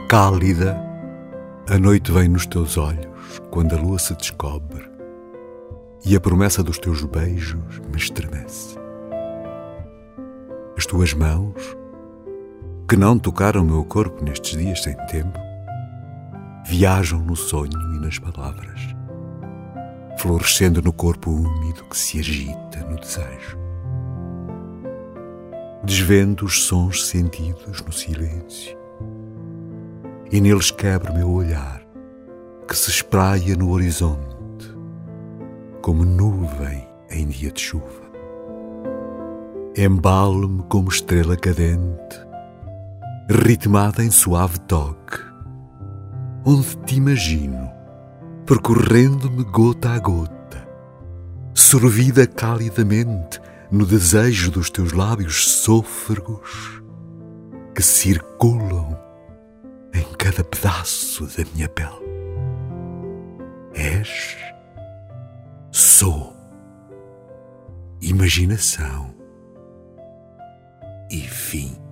Cálida, a noite vem nos teus olhos quando a lua se descobre e a promessa dos teus beijos me estremece. As tuas mãos, que não tocaram meu corpo nestes dias sem tempo, viajam no sonho e nas palavras, florescendo no corpo úmido que se agita no desejo. Desvendo os sons sentidos no silêncio e neles quebro meu olhar que se espraia no horizonte como nuvem em dia de chuva. Embalo-me como estrela cadente, ritmada em suave toque, onde te imagino percorrendo-me gota a gota, sorvida calidamente no desejo dos teus lábios sôfregos que circulam em cada pedaço da minha pele. És, sou, imaginação e fim.